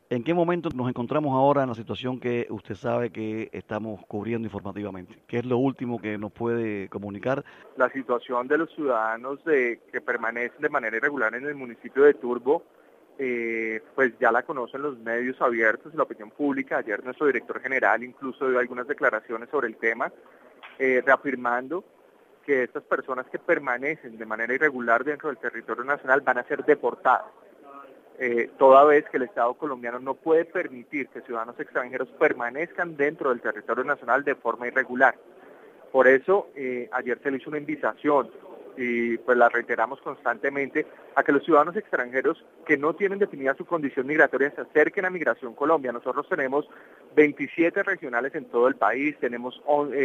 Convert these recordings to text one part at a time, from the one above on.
¿En qué momento nos encontramos ahora en la situación que usted sabe que estamos cubriendo informativamente? ¿Qué es lo último que nos puede comunicar? La situación de los ciudadanos que permanecen de manera irregular en el municipio de Turbo, pues ya la conocen los medios abiertos y la opinión pública. Ayer nuestro director general incluso dio algunas declaraciones sobre el tema, reafirmando que estas personas que permanecen de manera irregular dentro del territorio nacional van a ser deportadas. Toda vez que el Estado colombiano no puede permitir que ciudadanos extranjeros permanezcan dentro del territorio nacional de forma irregular. Por eso, ayer se le hizo una invitación y pues la reiteramos constantemente a que los ciudadanos extranjeros que no tienen definida su condición migratoria se acerquen a Migración Colombia. Nosotros tenemos 27 regionales en todo el país, tenemos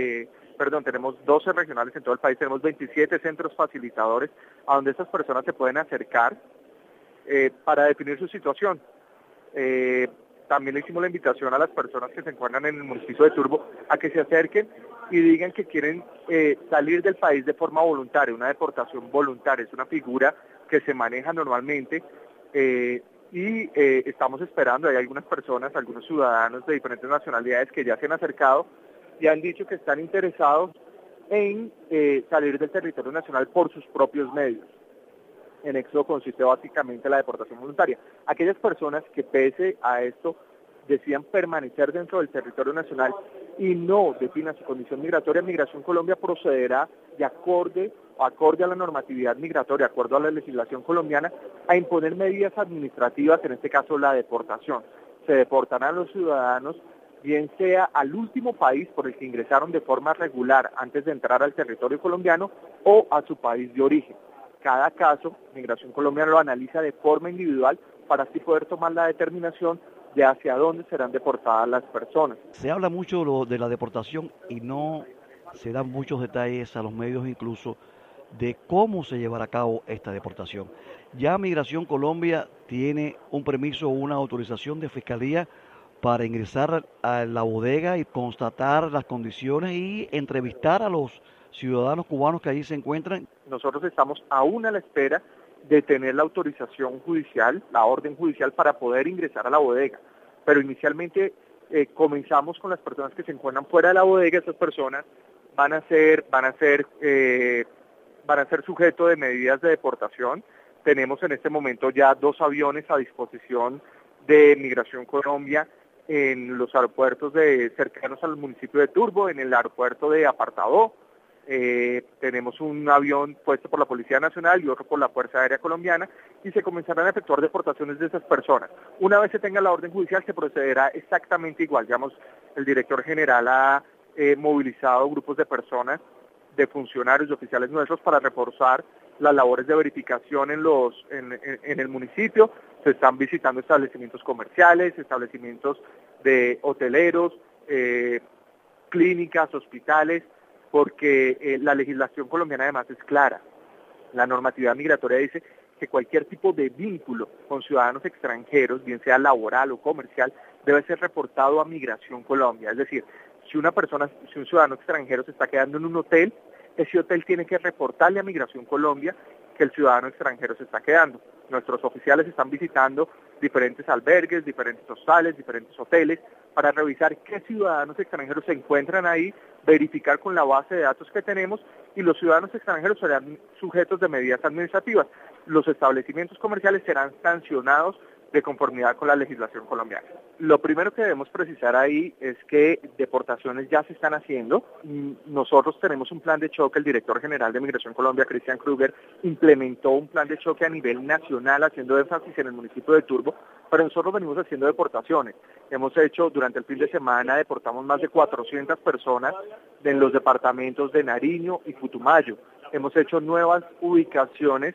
12 regionales en todo el país, tenemos 27 centros facilitadores a donde estas personas se pueden acercar para definir su situación. También le hicimos la invitación a las personas que se encuentran en el municipio de Turbo a que se acerquen y digan que quieren salir del país de forma voluntaria, una deportación voluntaria, es una figura que se maneja normalmente estamos esperando, hay algunas personas, algunos ciudadanos de diferentes nacionalidades que ya se han acercado y han dicho que están interesados en salir del territorio nacional por sus propios medios. En eso consiste básicamente la deportación voluntaria. Aquellas personas que pese a esto decidan permanecer dentro del territorio nacional y no definan su condición migratoria, Migración Colombia procederá de acorde a la normatividad migratoria, de acuerdo a la legislación colombiana, a imponer medidas administrativas, en este caso la deportación. Se deportarán los ciudadanos bien sea al último país por el que ingresaron de forma regular antes de entrar al territorio colombiano o a su país de origen. Cada caso, Migración Colombia lo analiza de forma individual para así poder tomar la determinación de hacia dónde serán deportadas las personas. Se habla mucho de la deportación y no se dan muchos detalles a los medios incluso de cómo se llevará a cabo esta deportación. Ya Migración Colombia tiene un permiso o una autorización de fiscalía para ingresar a la bodega y constatar las condiciones y entrevistar a los ciudadanos cubanos que allí se encuentran. Nosotros estamos aún a la espera de tener la autorización judicial, la orden judicial para poder ingresar a la bodega. Pero inicialmente comenzamos con las personas que se encuentran fuera de la bodega. Esas personas van a ser sujeto de medidas de deportación. Tenemos en este momento ya 2 aviones a disposición de Migración Colombia en los aeropuertos cercanos al municipio de Turbo, en el aeropuerto de Apartadó. Tenemos un avión puesto por la Policía Nacional y otro por la Fuerza Aérea Colombiana y se comenzarán a efectuar deportaciones de esas personas. Una vez se tenga la orden judicial se procederá exactamente igual. Digamos, el director general ha movilizado grupos de personas, de funcionarios y oficiales nuestros para reforzar las labores de verificación en el municipio. Se están visitando establecimientos comerciales, establecimientos de hoteleros, clínicas, hospitales, porque la legislación colombiana además es clara. La normatividad migratoria dice que cualquier tipo de vínculo con ciudadanos extranjeros, bien sea laboral o comercial, debe ser reportado a Migración Colombia. Es decir, si un ciudadano extranjero se está quedando en un hotel, ese hotel tiene que reportarle a Migración Colombia que el ciudadano extranjero se está quedando. Nuestros oficiales están visitando diferentes albergues, diferentes hostales, diferentes hoteles, para revisar qué ciudadanos extranjeros se encuentran ahí, verificar con la base de datos que tenemos y los ciudadanos extranjeros serán sujetos de medidas administrativas. Los establecimientos comerciales serán sancionados de conformidad con la legislación colombiana. Lo primero que debemos precisar ahí es que deportaciones ya se están haciendo. Nosotros tenemos un plan de choque, el director general de Migración Colombia, Cristian Kruger, implementó un plan de choque a nivel nacional haciendo énfasis en el municipio de Turbo, pero nosotros venimos haciendo deportaciones. Hemos hecho, durante el fin de semana, deportamos más de 400 personas en los departamentos de Nariño y Putumayo. Hemos hecho nuevas ubicaciones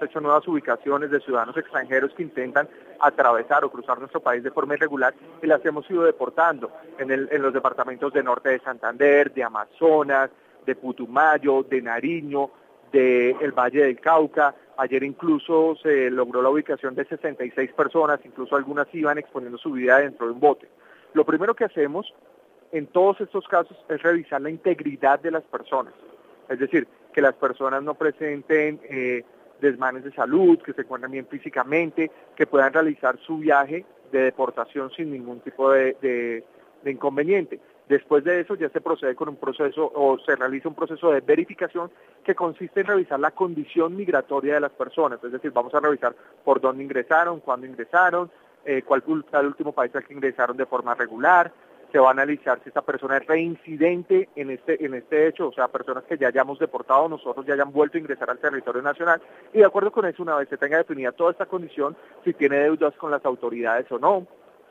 de ciudadanos extranjeros que intentan atravesar o cruzar nuestro país de forma irregular y las hemos ido deportando en los departamentos de norte de Santander, de Amazonas, de Putumayo, de Nariño, del Valle del Cauca. Ayer incluso se logró la ubicación de 66 personas, incluso algunas iban exponiendo su vida dentro de un bote. Lo primero que hacemos en todos estos casos es revisar la integridad de las personas, es decir, que las personas no presenten desmanes de salud, que se encuentren bien físicamente, que puedan realizar su viaje deportación sin ningún tipo de inconveniente. Después de eso ya se procede con un proceso o se realiza un proceso de verificación que consiste en revisar la condición migratoria de las personas, es decir, vamos a revisar por dónde ingresaron, cuándo ingresaron, cuál fue el último país al que ingresaron de forma regular. Se va a analizar si esta persona es reincidente en este hecho, o sea, personas que ya hayamos deportado nosotros, ya hayan vuelto a ingresar al territorio nacional, y de acuerdo con eso, una vez se tenga definida toda esta condición, si tiene deudas con las autoridades o no,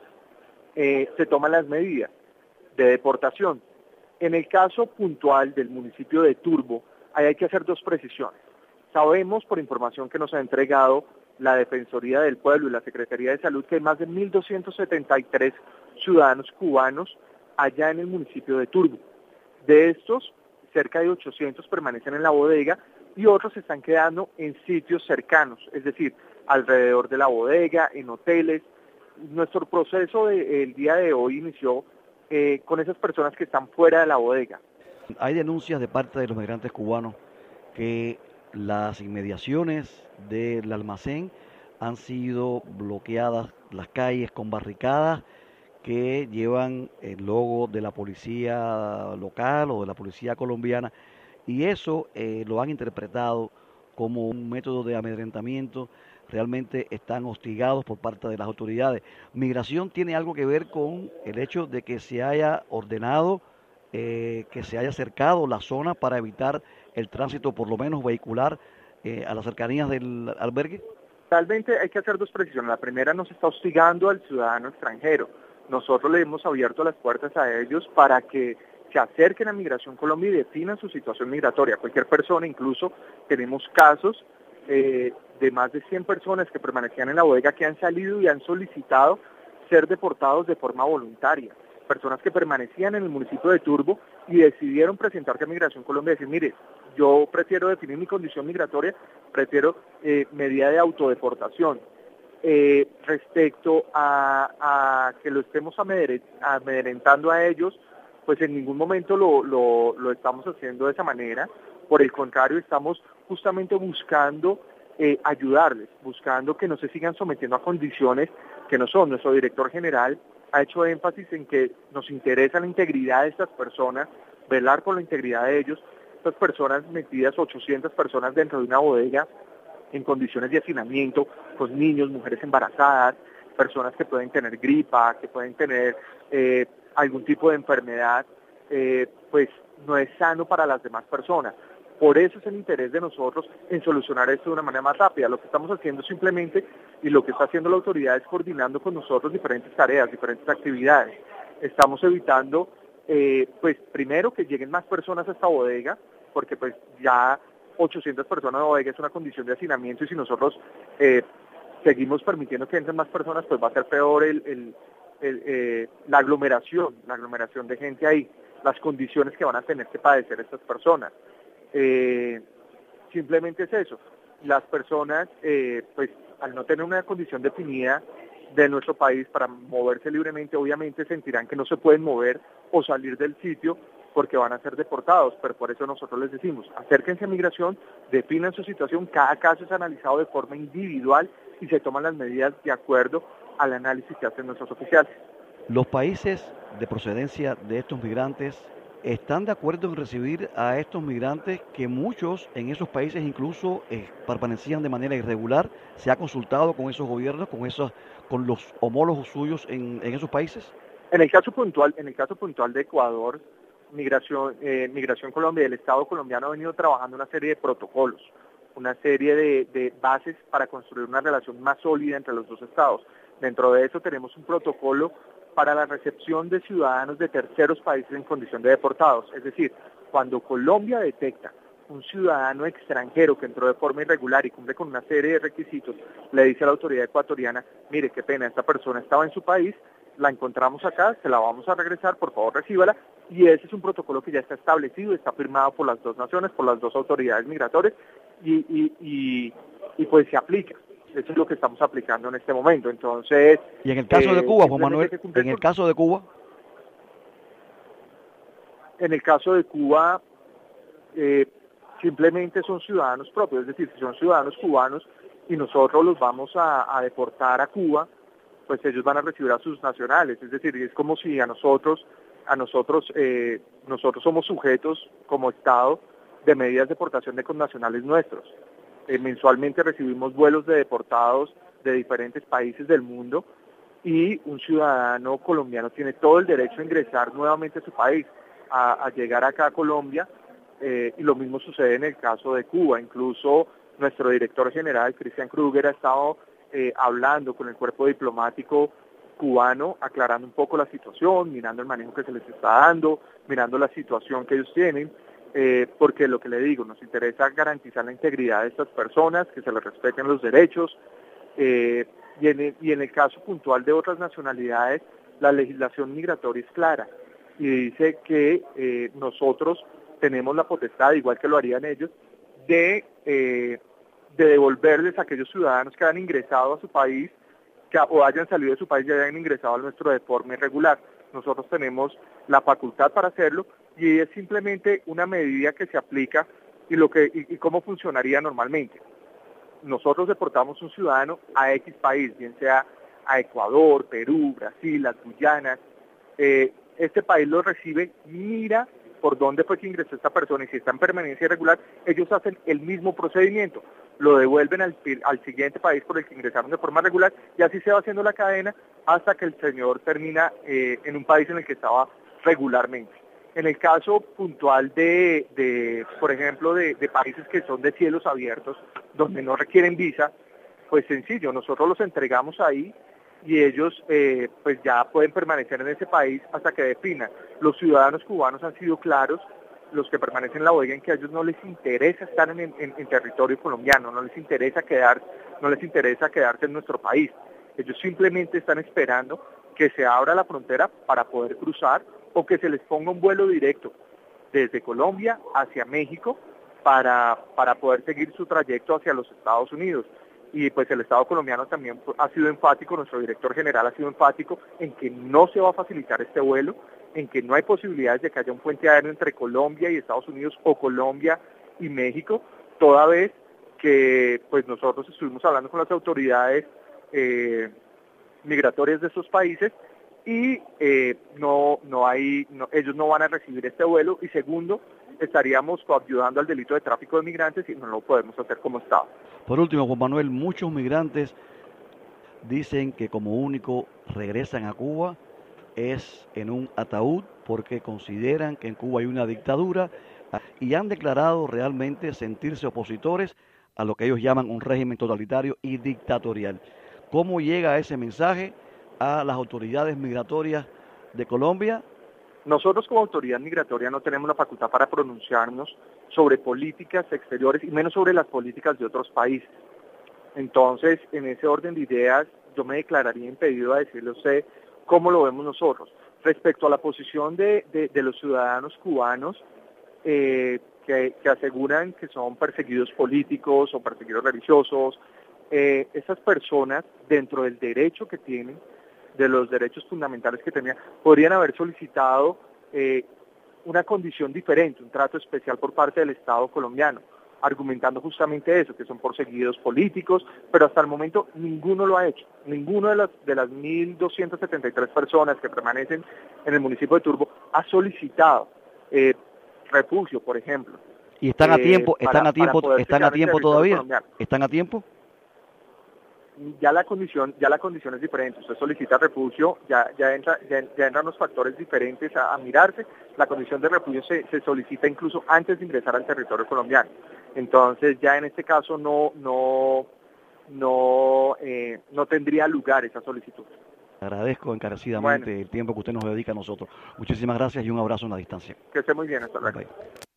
se toman las medidas de deportación. En el caso puntual del municipio de Turbo, ahí hay que hacer dos precisiones. Sabemos por información que nos ha entregado la Defensoría del Pueblo y la Secretaría de Salud que hay más de 1.273 ciudadanos cubanos allá en el municipio de Turbo. De estos, cerca de 800 permanecen en la bodega y otros se están quedando en sitios cercanos, es decir, alrededor de la bodega, en hoteles. Nuestro proceso del día de hoy inició con esas personas que están fuera de la bodega. Hay denuncias de parte de los migrantes cubanos que las inmediaciones del almacén han sido bloqueadas, las calles con barricadas que llevan el logo de la policía local o de la policía colombiana, y eso lo han interpretado como un método de amedrentamiento. Realmente están hostigados por parte de las autoridades. Migración tiene algo que ver con el hecho de que se haya ordenado, que se haya cercado la zona para evitar el tránsito, por lo menos vehicular, a las cercanías del albergue. Realmente hay que hacer dos precisiones. La primera, nos está hostigando al ciudadano extranjero. Nosotros le hemos abierto las puertas a ellos para que se acerquen a Migración Colombia y definan su situación migratoria. Cualquier persona, incluso tenemos casos de más de 100 personas que permanecían en la bodega que han salido y han solicitado ser deportados de forma voluntaria. Personas que permanecían en el municipio de Turbo y decidieron presentarse a Migración Colombia y decir, mire, yo prefiero definir mi condición migratoria, prefiero medida de autodeportación. Respecto a que lo estemos amedrentando a ellos, pues en ningún momento lo estamos haciendo de esa manera. Por el contrario, estamos justamente buscando ayudarles, buscando que no se sigan sometiendo a condiciones que no son. Nuestro director general ha hecho énfasis en que nos interesa la integridad de estas personas, velar por la integridad de ellos. Estas personas metidas, 800 personas dentro de una bodega, en condiciones de hacinamiento, con niños, mujeres embarazadas, personas que pueden tener gripa, que pueden tener algún tipo de enfermedad, pues no es sano para las demás personas. Por eso es el interés de nosotros en solucionar esto de una manera más rápida. Lo que estamos haciendo simplemente, y lo que está haciendo la autoridad, es coordinando con nosotros diferentes tareas, diferentes actividades. Estamos evitando, pues primero, que lleguen más personas a esta bodega, porque pues ya 800 personas en la bodega es una condición de hacinamiento, y si nosotros seguimos permitiendo que entren más personas, pues va a ser peor la aglomeración de gente ahí, las condiciones que van a tener que padecer estas personas. Simplemente es eso. Las personas, pues al no tener una condición definida de nuestro país para moverse libremente, obviamente sentirán que no se pueden mover o salir del sitio porque van a ser deportados, pero por eso nosotros les decimos, acérquense a Migración, definan su situación, cada caso es analizado de forma individual y se toman las medidas de acuerdo al análisis que hacen nuestros oficiales. Los países de procedencia de estos migrantes están de acuerdo en recibir a estos migrantes, que muchos en esos países incluso permanecían de manera irregular. ¿Se ha consultado con esos gobiernos, con los homólogos suyos en esos países? En el caso puntual de Ecuador, Migración Colombia y el Estado colombiano ha venido trabajando una serie de protocolos, una serie de bases para construir una relación más sólida entre los dos estados. Dentro de eso tenemos un protocolo para la recepción de ciudadanos de terceros países en condición de deportados. Es decir, cuando Colombia detecta un ciudadano extranjero que entró de forma irregular y cumple con una serie de requisitos, le dice a la autoridad ecuatoriana, mire, qué pena, esta persona estaba en su país, la encontramos acá, se la vamos a regresar, por favor recíbala, y ese es un protocolo que ya está establecido, está firmado por las dos naciones, por las dos autoridades migratorias, y pues se aplica. Eso es lo que estamos aplicando en este momento. Entonces, y en el caso de Cuba, Juan Manuel, en el caso de Cuba, simplemente son ciudadanos propios, es decir, si son ciudadanos cubanos y nosotros los vamos a deportar a Cuba, pues ellos van a recibir a sus nacionales. Es decir, es como si nosotros somos sujetos como Estado de medidas de deportación de connacionales nuestros. Mensualmente recibimos vuelos de deportados de diferentes países del mundo y un ciudadano colombiano tiene todo el derecho a ingresar nuevamente a su país, a llegar acá a Colombia, y lo mismo sucede en el caso de Cuba. Incluso nuestro director general, Christian Kruger, ha estado hablando con el cuerpo diplomático cubano, aclarando un poco la situación, mirando el manejo que se les está dando, mirando la situación que ellos tienen, porque lo que le digo, nos interesa garantizar la integridad de estas personas, que se les respeten los derechos, y en el caso puntual de otras nacionalidades, la legislación migratoria es clara y dice que nosotros tenemos la potestad, igual que lo harían ellos, de devolverles a aquellos ciudadanos que han ingresado a su país, o hayan salido de su país y hayan ingresado al nuestro de forma irregular. Nosotros tenemos la facultad para hacerlo y es simplemente una medida que se aplica y cómo funcionaría normalmente. Nosotros deportamos un ciudadano a X país, bien sea a Ecuador, Perú, Brasil, las Guyanas. Este país lo recibe, mira por dónde fue que ingresó esta persona y si está en permanencia irregular, ellos hacen el mismo procedimiento, lo devuelven al siguiente país por el que ingresaron de forma regular y así se va haciendo la cadena hasta que el señor termina en un país en el que estaba regularmente. En el caso puntual por ejemplo, de países que son de cielos abiertos, donde no requieren visa, pues sencillo, nosotros los entregamos ahí y ellos pues ya pueden permanecer en ese país hasta que definan. Los ciudadanos cubanos han sido claros, los que permanecen en la bodega, en que a ellos no les interesa estar en territorio colombiano, no les interesa quedarse en nuestro país. Ellos simplemente están esperando que se abra la frontera para poder cruzar o que se les ponga un vuelo directo desde Colombia hacia México para poder seguir su trayecto hacia los Estados Unidos. Y pues el Estado colombiano también ha sido enfático, nuestro director general ha sido enfático en que no se va a facilitar este vuelo, en que no hay posibilidades de que haya un puente aéreo entre Colombia y Estados Unidos o Colombia y México, toda vez que pues nosotros estuvimos hablando con las autoridades migratorias de esos países y ellos no van a recibir este vuelo, y segundo, estaríamos coayudando al delito de tráfico de migrantes y no lo podemos hacer como Estado. Por último, Juan Manuel, muchos migrantes dicen que como único regresan a Cuba es en un ataúd porque consideran que en Cuba hay una dictadura y han declarado realmente sentirse opositores a lo que ellos llaman un régimen totalitario y dictatorial. ¿Cómo llega ese mensaje a las autoridades migratorias de Colombia? Nosotros como autoridad migratoria no tenemos la facultad para pronunciarnos sobre políticas exteriores y menos sobre las políticas de otros países. Entonces, en ese orden de ideas, yo me declararía impedido a decirle a usted cómo lo vemos nosotros. Respecto a la posición de los ciudadanos cubanos que aseguran que son perseguidos políticos o perseguidos religiosos, esas personas, dentro del derecho que tienen, de los derechos fundamentales que tenían, podrían haber solicitado una condición diferente, un trato especial por parte del Estado colombiano, argumentando justamente eso, que son perseguidos políticos, pero hasta el momento ninguno lo ha hecho. Ninguno de las 1.273 personas que permanecen en el municipio de Turbo ha solicitado refugio, por ejemplo. ¿Y están a tiempo? ¿Están a tiempo todavía? Colombiano. ¿Están a tiempo? Ya la condición es diferente. Usted solicita refugio, ya entran los factores diferentes a mirarse. La condición de refugio se solicita incluso antes de ingresar al territorio colombiano. Entonces ya en este caso no tendría lugar esa solicitud. Agradezco encarecidamente el tiempo que usted nos dedica a nosotros. Muchísimas gracias y un abrazo en la distancia. Que esté muy bien, hasta luego. Bye.